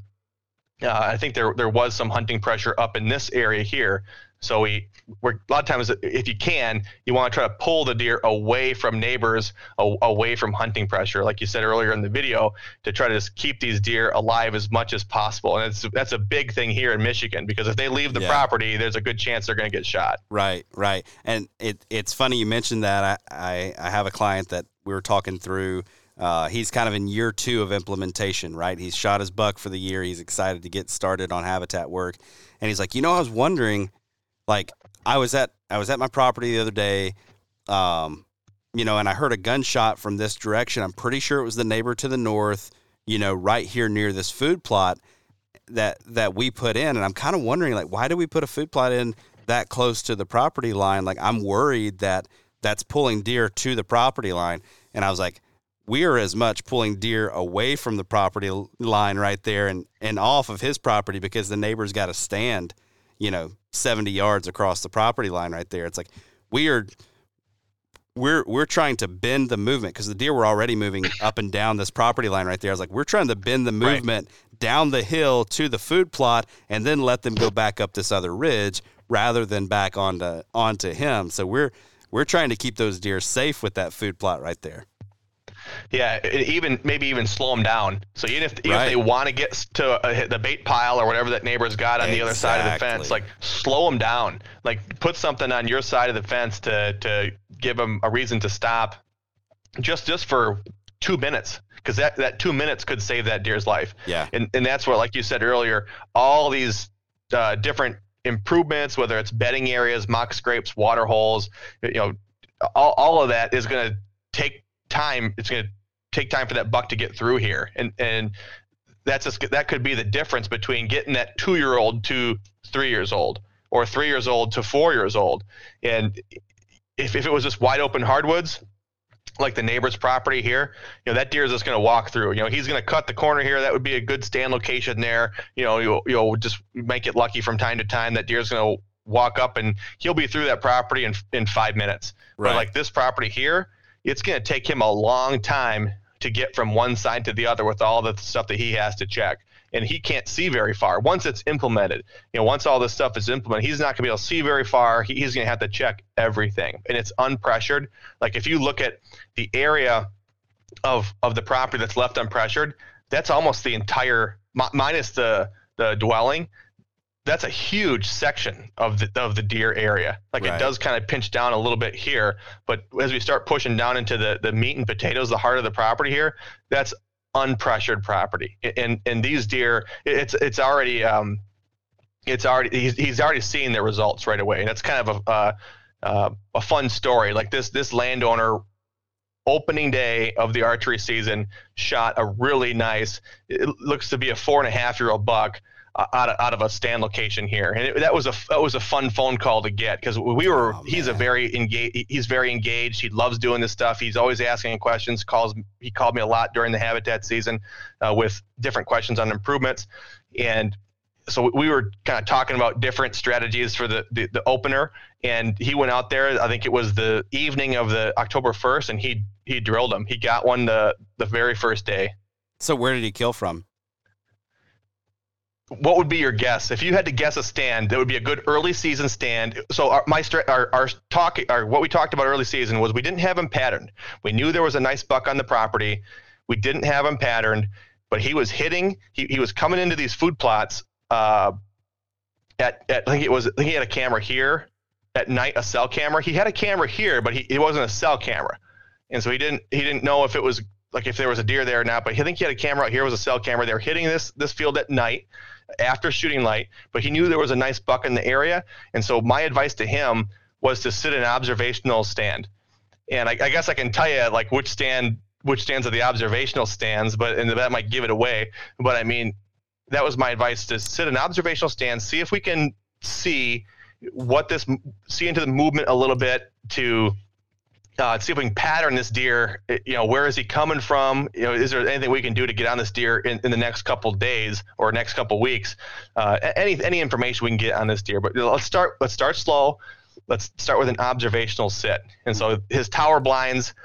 [SPEAKER 4] I think there was some hunting pressure up in this area here. So we're a lot of times, if you can, you want to try to pull the deer away from neighbors, away from hunting pressure, like you said earlier in the video, to try to just keep these deer alive as much as possible. And that's a big thing here in Michigan, because if they leave the property, there's a good chance they're going to get shot.
[SPEAKER 3] Right. And it's funny you mentioned that. I have a client that we were talking through. He's kind of in year 2 of implementation, right? He's shot his buck for the year. He's excited to get started on habitat work. And he's like, I was wondering, like, I was at my property the other day, and I heard a gunshot from this direction. I'm pretty sure it was the neighbor to the north, right here near this food plot that we put in. And I'm kind of wondering, like, why did we put a food plot in that close to the property line? Like, I'm worried that that's pulling deer to the property line. And I was like, we are as much pulling deer away from the property line right there and off of his property, because the neighbor's got to stand, 70 yards across the property line right there. It's like we're trying to bend the movement, because the deer were already moving up and down this property line right there. I was like, we're trying to bend the movement down the hill to the food plot and then let them go back up this other ridge rather than back onto him. So we're trying to keep those deer safe with that food plot right there.
[SPEAKER 4] Yeah, maybe even slow them down. So even if they want to get to the bait pile or whatever that neighbor's got on the other side of the fence, like, slow them down. Like, put something on your side of the fence to give them a reason to stop, just for 2 minutes, because that 2 minutes could save that deer's life. Yeah, and that's what, like you said earlier, all these different improvements, whether it's bedding areas, mock scrapes, water holes, all of that is going to take time. It's going to take time for that buck to get through here, and that could be the difference between getting that 2-year-old to 3 years old, or 3 years old to 4 years old. And if it was just wide open hardwoods, like the neighbor's property here, that deer is just going to walk through. He's going to cut the corner here. That would be a good stand location there. You'll just might get lucky from time to time. That deer's going to walk up and he'll be through that property in 5 minutes. Right. But like this property here, it's going to take him a long time to get from one side to the other with all the stuff that he has to check. And he can't see very far. Once it's implemented, once all this stuff is implemented, he's not going to be able to see very far. He's going to have to check everything. And it's unpressured. Like, if you look at the area of the property that's left unpressured, that's almost the entire, minus the dwelling, that's a huge section of the deer area. Like, right. It does kind of pinch down a little bit here, but as we start pushing down into the meat and potatoes, the heart of the property here, that's unpressured property. And these deer, he's already seeing the results right away. And that's kind of a fun story. Like, this landowner, opening day of the archery season, shot a really nice, it looks to be a 4.5-year-old buck out of a stand location here. And that was a fun phone call to get, because he's very engaged. He loves doing this stuff. He's always asking questions. He called me a lot during the habitat season with different questions on improvements. And so we were kind of talking about different strategies for the opener, and he went out there. I think it was the evening of the October 1st, and he drilled him. He got one the very first day.
[SPEAKER 3] So where did he kill from?
[SPEAKER 4] What would be your guess? If you had to guess a stand, that would be a good early season stand. So what we talked about early season was we didn't have him patterned. We knew there was a nice buck on the property. We didn't have him patterned, but he was hitting. He was coming into these food plots. I think he had a camera here at night, a cell camera. He had a camera here, but it wasn't a cell camera, and so he didn't know if it was like if there was a deer there or not. But I think he had a camera out here, was a cell camera. They were hitting this field at night after shooting light, but he knew there was a nice buck in the area, and so my advice to him was to sit an observational stand. And I guess I can tell you like which stands are the observational stands, and that might give it away. But I mean, that was my advice, to sit an observational stand, see if we can see into the movement a little bit, to see if we can pattern this deer. Where is he coming from? Is there anything we can do to get on this deer in the next couple of days or next couple of weeks? Any information we can get on this deer. But let's start slow. Let's start with an observational sit. And so his tower blinds,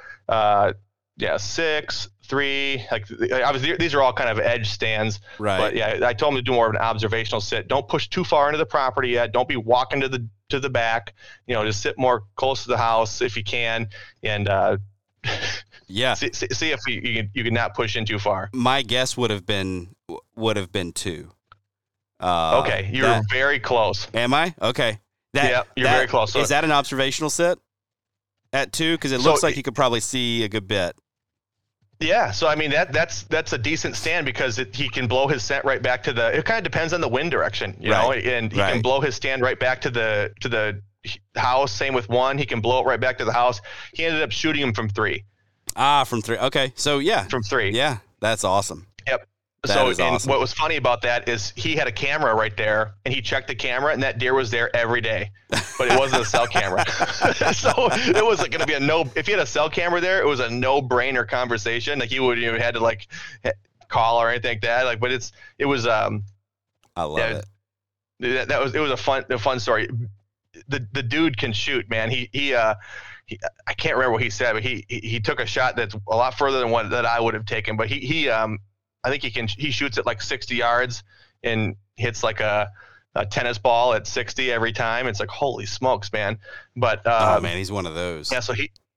[SPEAKER 4] 6, 3, like obviously these are all kind of edge stands,
[SPEAKER 3] right?
[SPEAKER 4] But yeah, I told him to do more of an observational sit. Don't push too far into the property yet. Don't be walking to the back. Just sit more close to the house if you can, and see if you can not push in too far.
[SPEAKER 3] My guess would have been 2.
[SPEAKER 4] Okay, you're very close.
[SPEAKER 3] Am I? Okay.
[SPEAKER 4] You're very close. So,
[SPEAKER 3] is that an observational sit at 2? Because it looks like you could probably see a good bit.
[SPEAKER 4] Yeah, so I mean that's a decent stand because he can blow his scent right back to the. It kind of depends on the wind direction, you know, and he can blow his stand right back to the house. Same with 1, he can blow it right back to the house. He ended up shooting him from 3.
[SPEAKER 3] From 3. Okay, so
[SPEAKER 4] from 3.
[SPEAKER 3] Yeah, that's awesome.
[SPEAKER 4] Yep.
[SPEAKER 3] That is awesome.
[SPEAKER 4] What was funny about that is he had a camera right there, and he checked the camera, and that deer was there every day, but it wasn't a cell camera. So it was going to be if he had a cell camera there, it was a no-brainer conversation. Like he wouldn't even had to like call or anything like that. Like, but it was. I
[SPEAKER 3] love it.
[SPEAKER 4] It was a fun story. The dude can shoot, man. He I can't remember what he said, but he took a shot that's a lot further than what that I would have taken. But I think he shoots at like 60 yards and hits like a tennis ball at 60 every time. It's like, holy smokes, man. But
[SPEAKER 3] man, he's one of those.
[SPEAKER 4] Yeah. So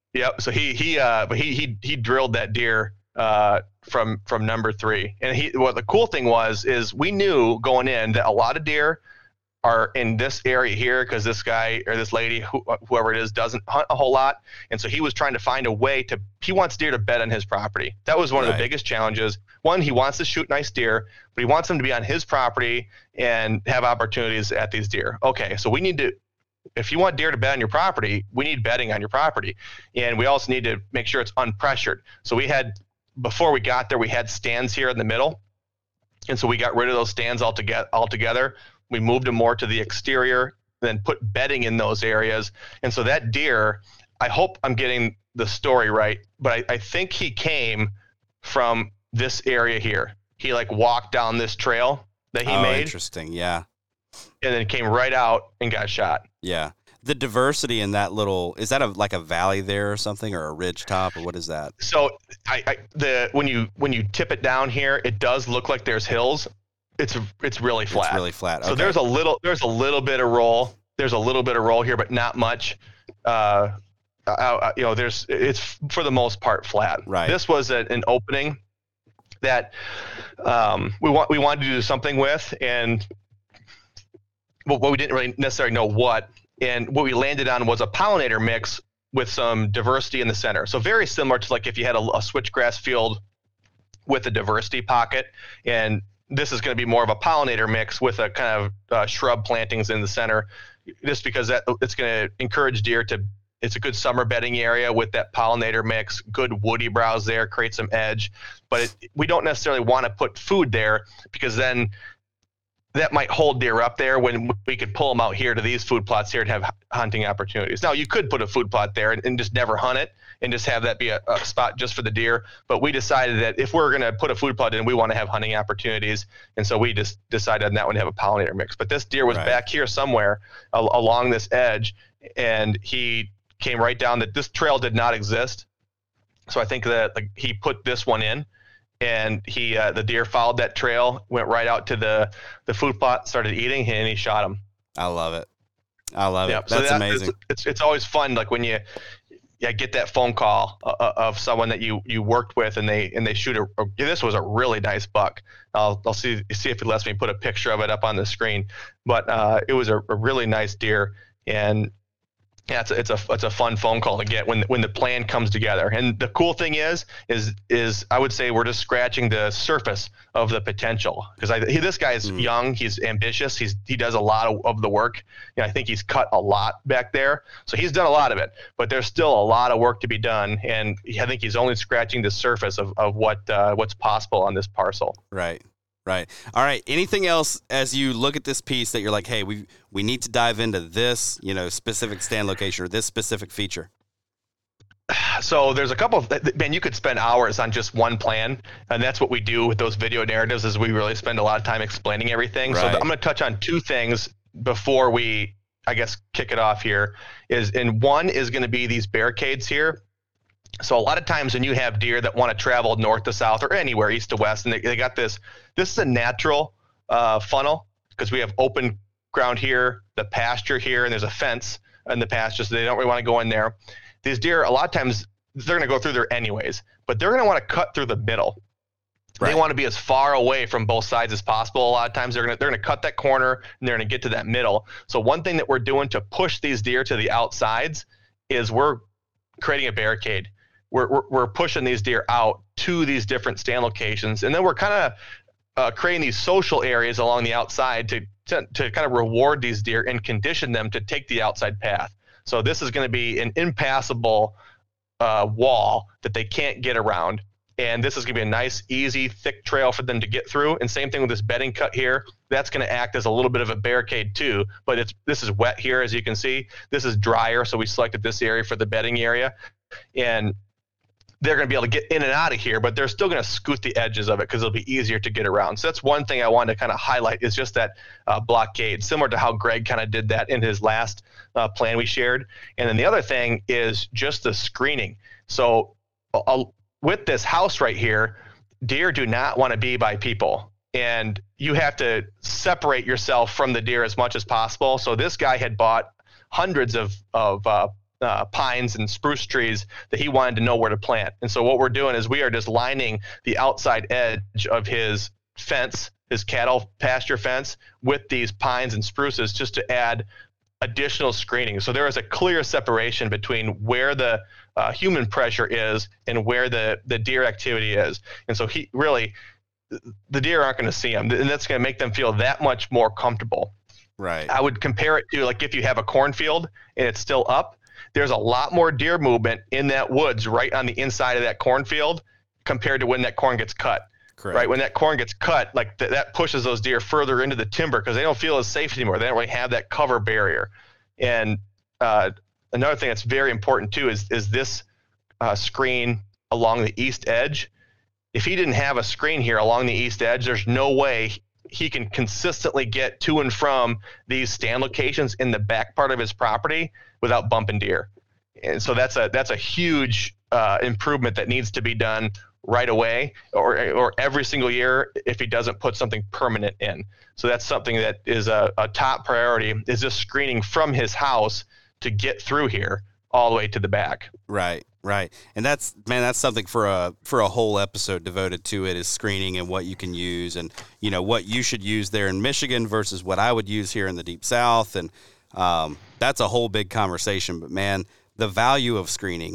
[SPEAKER 4] he drilled that deer from number 3. And what the cool thing is we knew going in that a lot of deer are in this area here because this guy or this lady, whoever it is, doesn't hunt a whole lot. And so he was trying to find a way he wants deer to bed on his property. That was one of the biggest challenges. One, he wants to shoot nice deer, but he wants them to be on his property and have opportunities at these deer. Okay, so if you want deer to bed on your property, we need bedding on your property. And we also need to make sure it's unpressured. So before we got there, we had stands here in the middle. And so we got rid of those stands altogether. We moved them more to the exterior, then put bedding in those areas. And so that deer, I hope I'm getting the story right, but I think he came from this area here. He like walked down this trail that he made.
[SPEAKER 3] Interesting, yeah.
[SPEAKER 4] And then came right out and got shot.
[SPEAKER 3] Yeah. The diversity in that is that like a valley there or something, or a ridge top, or what is that?
[SPEAKER 4] So when you tip it down here, it does look like there's hills. It's really flat.
[SPEAKER 3] It's really flat. Okay.
[SPEAKER 4] So there's a little bit of roll. There's a little bit of roll here, but not much. It's for the most part flat.
[SPEAKER 3] Right.
[SPEAKER 4] This was an opening that we wanted to do something with, and we didn't really necessarily know what. And what we landed on was a pollinator mix with some diversity in the center. So very similar to like if you had a switchgrass field with a diversity pocket, and this is going to be more of a pollinator mix with a kind of shrub plantings in the center, just because it's going to encourage deer it's a good summer bedding area with that pollinator mix, good woody browse there, create some edge. But we don't necessarily want to put food there because then that might hold deer up there when we could pull them out here to these food plots here and have hunting opportunities. Now, you could put a food plot there and just never hunt it and just have that be a spot just for the deer. But we decided that if we're going to put a food plot in, we want to have hunting opportunities. And so we just decided on that one to have a pollinator mix. But this deer was back here somewhere along this edge, and he came right down that this trail did not exist. So I think that he put this one in. And the deer followed that trail, went right out to the food plot, started eating, and he shot him.
[SPEAKER 3] I love it. That's amazing.
[SPEAKER 4] It's always fun, like when you get that phone call of someone that you worked with, and they shoot this was a really nice buck. I'll see if it lets me put a picture of it up on the screen, but it was a really nice deer, and yeah, it's a fun phone call to get when the plan comes together. And the cool thing is I would say we're just scratching the surface of the potential, because this guy is young, he's ambitious, he does a lot of the work. I think he's cut a lot back there, so he's done a lot of it, but there's still a lot of work to be done, and I think he's only scratching the surface of what's possible on this parcel.
[SPEAKER 3] Right. All right. Anything else as you look at this piece that you're like, hey, we need to dive into this, specific stand location or this specific feature?
[SPEAKER 4] So there's a couple man, you could spend hours on just one plan, and that's what we do with those video narratives, is we really spend a lot of time explaining everything. Right. So I'm going to touch on two things before we, I guess, kick it off here. And one is going to be these barricades here. So a lot of times when you have deer that want to travel north to south or anywhere east to west, and they got this is a natural funnel, because we have open ground here, the pasture here, and there's a fence in the pasture, so they don't really want to go in there. These deer, a lot of times, they're going to go through there anyways, but they're going to want to cut through the middle. Right. They want to be as far away from both sides as possible. A lot of times they're going to cut that corner, and they're going to get to that middle. So one thing that we're doing to push these deer to the outsides is we're creating a barricade. We're pushing these deer out to these different stand locations, and then we're kind of creating these social areas along the outside to kind of reward these deer and condition them to take the outside path. So this is going to be an impassable wall that they can't get around, and this is going to be a nice, easy, thick trail for them to get through. And same thing with this bedding cut here. That's going to act as a little bit of a barricade too, but this is wet here, as you can see. This is drier, so we selected this area for the bedding area, and they're going to be able to get in and out of here, but they're still going to scoot the edges of it because it'll be easier to get around. So that's one thing I wanted to kind of highlight, is just that blockade, similar to how Greg kind of did that in his last plan we shared. And then the other thing is just the screening. So with this house right here, deer do not want to be by people, and you have to separate yourself from the deer as much as possible. So this guy had bought hundreds of pines and spruce trees that he wanted to know where to plant. And so what we're doing is we are just lining the outside edge of his fence, his cattle pasture fence, with these pines and spruces, just to add additional screening. So there is a clear separation between where the human pressure is and where the deer activity is. And so the deer aren't going to see him, and that's going to make them feel that much more comfortable.
[SPEAKER 3] Right.
[SPEAKER 4] I would compare it to, like, if you have a cornfield and it's still up, there's a lot more deer movement in that woods right on the inside of that cornfield compared to when that corn gets cut.
[SPEAKER 3] Correct.
[SPEAKER 4] Right? When that corn gets cut, like that pushes those deer further into the timber because they don't feel as safe anymore. They don't really have that cover barrier. And another thing that's very important too is this screen along the east edge. If he didn't have a screen here along the east edge, there's no way he can consistently get to and from these stand locations in the back part of his property without bumping deer. And so that's a huge improvement that needs to be done right away or every single year if he doesn't put something permanent in. So that's something that is a top priority, is just screening from his house to get through here all the way to the back.
[SPEAKER 3] Right. And that's something for a whole episode devoted to it, is screening and what you can use, and what you should use there in Michigan versus what I would use here in the Deep South. And that's a whole big conversation, but man, the value of screening,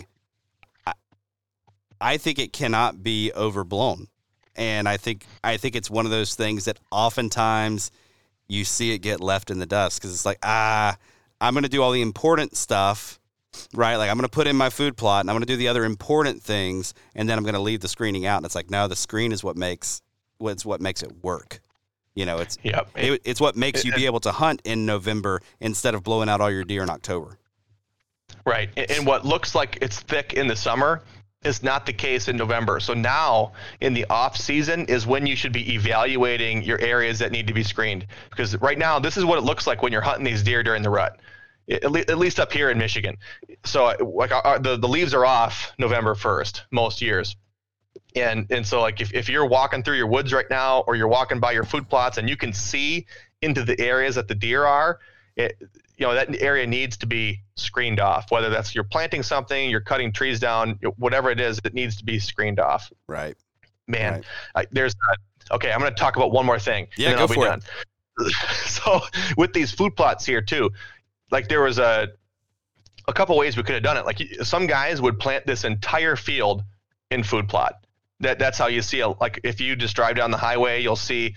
[SPEAKER 3] I think it cannot be overblown. And I think it's one of those things that oftentimes you see it get left in the dust, because it's like, I'm going to do all the important stuff, right? Like, I'm going to put in my food plot and I'm going to do the other important things, and then I'm going to leave the screening out. And it's like, no, the screen is what makes it work. It's what makes you be able to hunt in November instead of blowing out all your deer in October.
[SPEAKER 4] Right. And what looks like it's thick in the summer is not the case in November. So now in the off season is when you should be evaluating your areas that need to be screened. Because right now, this is what it looks like when you're hunting these deer during the rut, at least up here in Michigan. So like the leaves are off November 1st, most years. And so like if you're walking through your woods right now, or you're walking by your food plots and you can see into the areas that the deer are, that area needs to be screened off, whether that's you're planting something, you're cutting trees down, whatever it is, it needs to be screened off.
[SPEAKER 3] Right.
[SPEAKER 4] Man, right. Okay, I'm going to talk about one more thing.
[SPEAKER 3] Yeah, go for it.
[SPEAKER 4] So with these food plots here too, like there was a couple ways we could have done it. Like some guys would plant this entire field in food plot. That's how you see like if you just drive down the highway, you'll see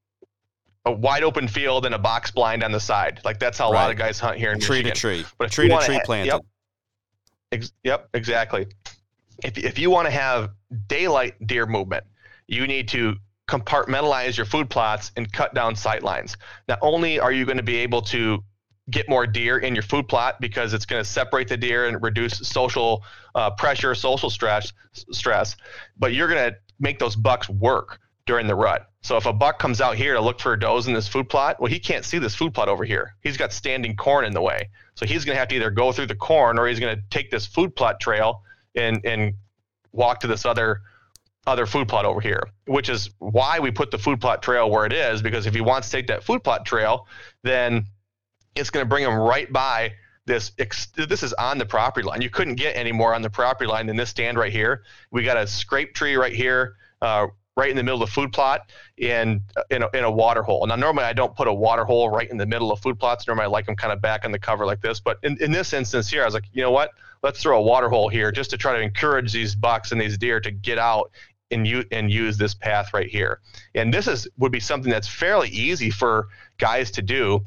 [SPEAKER 4] a wide open field and a box blind on the side. Like that's how a lot of guys hunt here in
[SPEAKER 3] Michigan.
[SPEAKER 4] Tree
[SPEAKER 3] to tree. But a tree to tree planted.
[SPEAKER 4] Yep, exactly. If you want to have daylight deer movement, you need to compartmentalize your food plots and cut down sight lines. Not only are you going to be able to get more deer in your food plot because it's going to separate the deer and reduce social pressure, social stress, but you're going to make those bucks work during the rut. So if a buck comes out here to look for does in this food plot, well, he can't see this food plot over here. He's got standing corn in the way. So he's going to have to either go through the corn, or he's going to take this food plot trail and walk to this other food plot over here, which is why we put the food plot trail where it is, because if he wants to take that food plot trail, then it's going to bring him right by this. This is on the property line. You couldn't get any more on the property line than this stand right here. We got a scrape tree right here, right in the middle of the food plot, and in a water hole. Now, normally I don't put a water hole right in the middle of food plots. Normally I like them kind of back on the cover like this. But in this instance here, I was like, you know what? Let's throw a water hole here just to try to encourage these bucks and these deer to get out and use this path right here. And this would be something that's fairly easy for guys to do.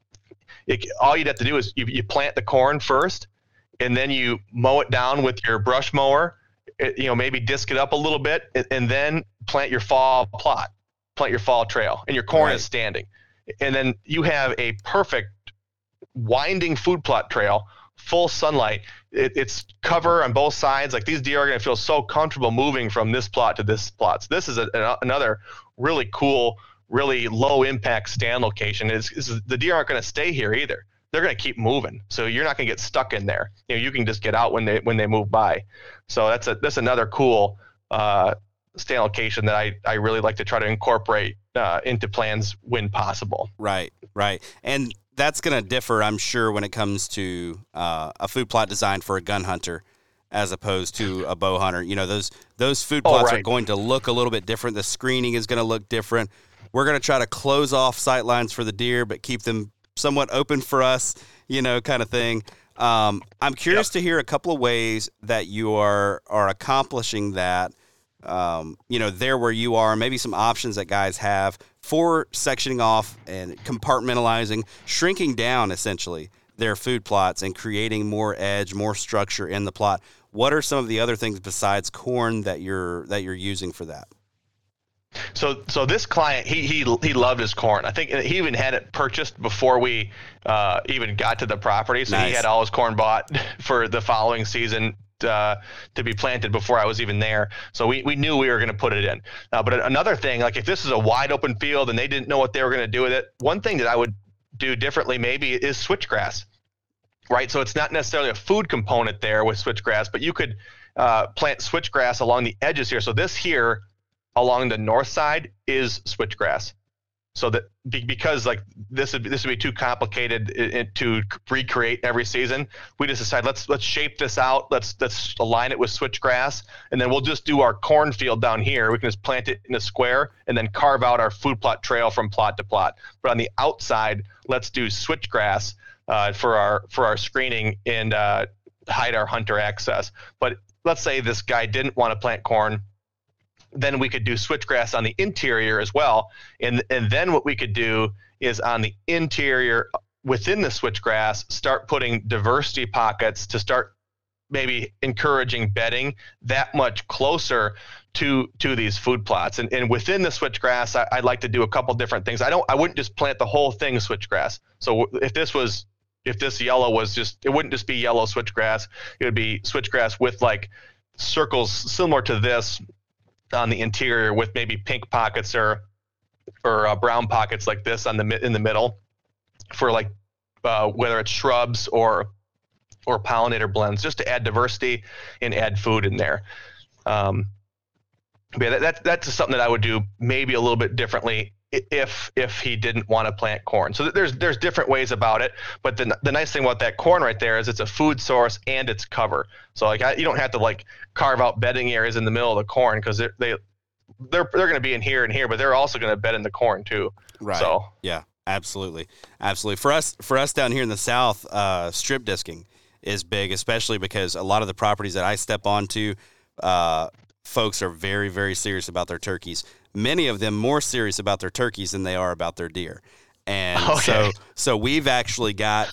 [SPEAKER 4] All you'd have to do is you plant the corn first, and then you mow it down with your brush mower. Maybe disc it up a little bit, and then plant your fall plot, plant your fall trail, and your corn is standing. And then you have a perfect winding food plot trail, full sunlight. It's cover on both sides. Like these deer are going to feel so comfortable moving from this plot to this plot. So this is another really cool, really low impact stand location. The deer aren't going to stay here either. They're going to keep moving. So you're not going to get stuck in there. You can just get out when they move by. So that's another cool stand location that I really like to try to incorporate into plans when possible.
[SPEAKER 3] Right. And that's going to differ, I'm sure, when it comes to a food plot design for a gun hunter as opposed to a bow hunter. Those food plots are going to look a little bit different. The screening is going to look different. We're going to try to close off sight lines for the deer, but keep them somewhat open for us, kind of thing. I'm curious to hear a couple of ways that you are accomplishing that, there where you are, maybe some options that guys have for sectioning off and compartmentalizing, shrinking down essentially their food plots and creating more edge, more structure in the plot. What are some of the other things besides corn that you're using for that?
[SPEAKER 4] So this client, he loved his corn. I think he even had it purchased before we even got to the property. So He had all his corn bought for the following season to be planted before I was even there. So we knew we were going to put it in. But another thing, like if this is a wide open field and they didn't know what they were going to do with it, one thing that I would do differently maybe is switchgrass, right? So it's not necessarily a food component there with switchgrass, but you could plant switchgrass along the edges here. So this here along the north side is switchgrass. So that because like this would be too complicated to recreate every season, we just decided let's shape this out. Let's align it with switchgrass, and then we'll just do our cornfield down here. We can just plant it in a square and then carve out our food plot trail from plot to plot. But on the outside, let's do switchgrass for our screening and hide our hunter access. But let's say this guy didn't want to plant corn. Then we could do switchgrass on the interior as well. And then what we could do is on the interior within the switchgrass, start putting diversity pockets to start maybe encouraging bedding that much closer to these food plots. And within the switchgrass, I'd like to do a couple different things. I wouldn't just plant the whole thing switchgrass. So if this yellow was it wouldn't just be yellow switchgrass. It would be switchgrass with like circles similar to this on the interior with maybe pink pockets or brown pockets like this in the middle for like whether it's shrubs or pollinator blends, just to add diversity and add food in there. That's something that I would do maybe a little bit differently if he didn't want to plant corn. So there's different ways about it, but the nice thing about that corn right there is it's a food source and it's cover. So like you don't have to like carve out bedding areas in the middle of the corn, because they're going to be in here and here, but they're also going to bed in the corn too.
[SPEAKER 3] Right.
[SPEAKER 4] So
[SPEAKER 3] yeah, absolutely. For us down here in the South, strip disking is big, especially because a lot of the properties that I step onto, folks are very, very serious about their turkeys. Many of them more serious about their turkeys than they are about their deer. And so we've actually got,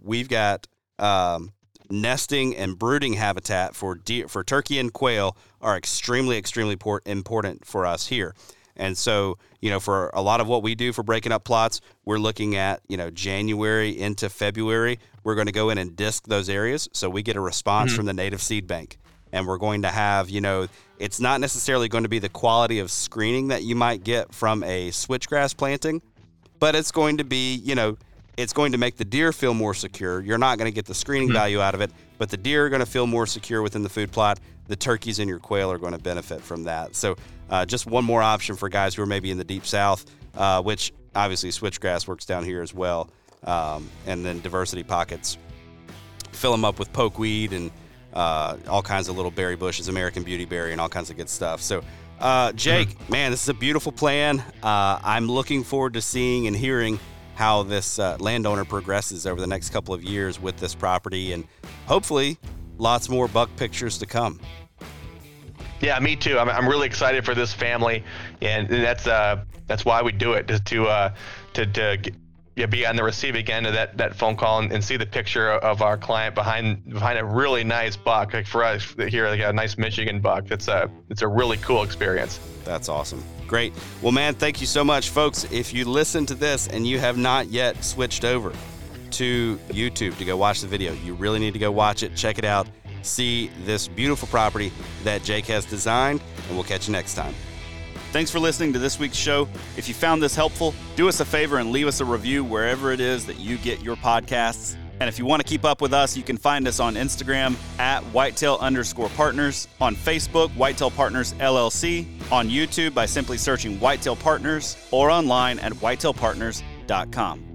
[SPEAKER 3] nesting and brooding habitat for turkey and quail are extremely, extremely important for us here. And so, for a lot of what we do for breaking up plots, we're looking at, January into February, we're going to go in and disc those areas. So we get a response from the native seed bank. And we're going to have, it's not necessarily going to be the quality of screening that you might get from a switchgrass planting, but it's going to be, it's going to make the deer feel more secure. You're not going to get the screening value out of it, but the deer are going to feel more secure within the food plot. The turkeys and your quail are going to benefit from that. So just one more option for guys who are maybe in the deep South, which obviously switchgrass works down here as well. And then diversity pockets, fill them up with pokeweed and all kinds of little berry bushes, American Beauty Berry, and all kinds of good stuff. So, Jake, man, this is a beautiful plan. I'm looking forward to seeing and hearing how this landowner progresses over the next couple of years with this property, and hopefully lots more buck pictures to come.
[SPEAKER 4] Yeah, me too. I'm really excited for this family, and that's why we do it, just to be on the receiving end of that phone call and see the picture of our client behind a really nice buck. Like for us here, like a nice Michigan buck. It's a really cool experience.
[SPEAKER 3] That's awesome. Great. Well, man, thank you so much, folks. If you listen to this and you have not yet switched over to YouTube to go watch the video, you really need to go watch it. Check it out. See this beautiful property that Jake has designed, and we'll catch you next time.
[SPEAKER 5] Thanks for listening to this week's show. If you found this helpful, do us a favor and leave us a review wherever it is that you get your podcasts. And if you want to keep up with us, you can find us on Instagram at whitetail_partners, on Facebook, Whitetail Partners LLC, on YouTube by simply searching Whitetail Partners, or online at whitetailpartners.com.